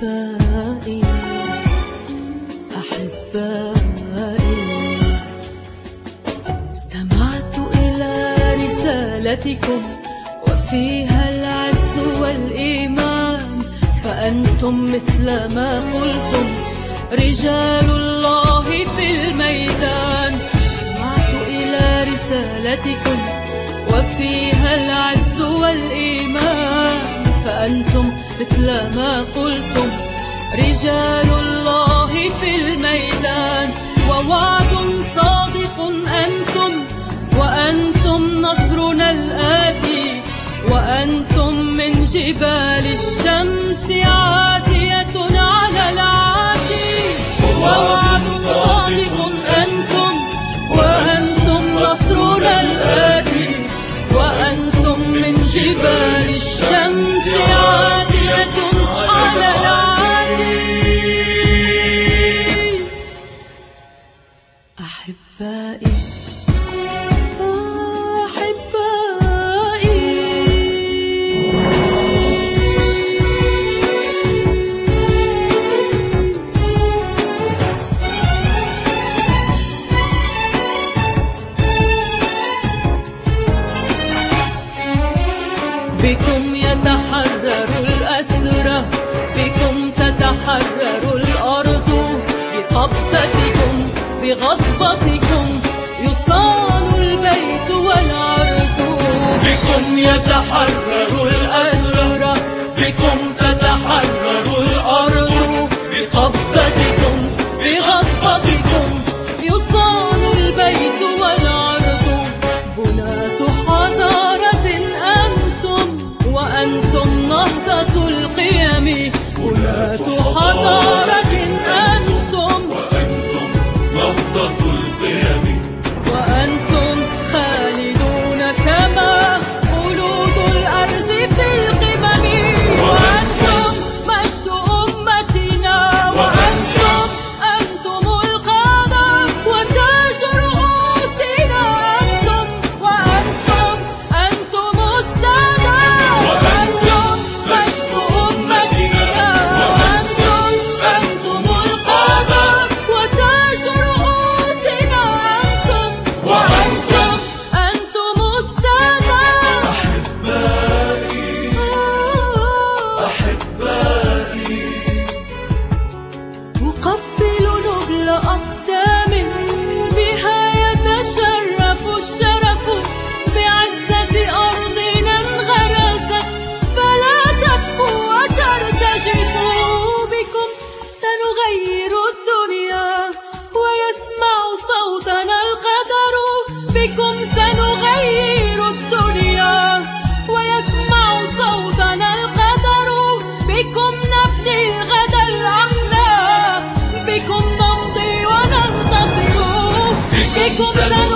أحبائي أحبائي، استمعت إلى رسالتكم وفيها العز والإيمان، فأنتم مثل ما قلتم رجال الله في الميدان. استمعت إلى رسالتكم وفيها العز والإيمان، فأنتم مثل ما قلتم رجال الله في الميدان. ووعد صادق أنتم، وأنتم نصرنا الآتي، وأنتم من جبال الشمس عاتية على العاتي. ووعد صادق أنتم، وأنتم نصرنا الآتي، وأنتم من جبال الشمس عاتية على العاتي. أحبائي بكم يتحرر الأسرى، بكم تتحرر الأرض، بقبضتكم بغضبتكم يصان البيت والعرض. بكم يتحرر الأسرى، بكم تتحرر الأرض، بقبضتكم بغضبتكم يصان البيت والعرض. بناة حضارة أنتم، وأنتم نهضة القيم. بناة حضارة أنتم، وأنتم نهضة القيم. وأنتم خالدون كما خلود الأرز في القمم. وأنتم مجد أمتنا، وأنتم القادة وتاج رؤوسنا. أنتم السادة، وأنتم مجد أمتنا، وأنتم القادة وتاج رؤوسنا. أنتم السادة. أحبائي أقبل نبل أقدام بها يتشرف الشرف، بعزة أرضنا انغرست فلا تكبو وترتجف. بكم سنغير الدنيا ويسمع صوتنا القدر. بكم سنغير الدنيا ويسمع صوتنا القدر. بكم نبني الغد الأحلام، بكم نمضي وننتصر. بكم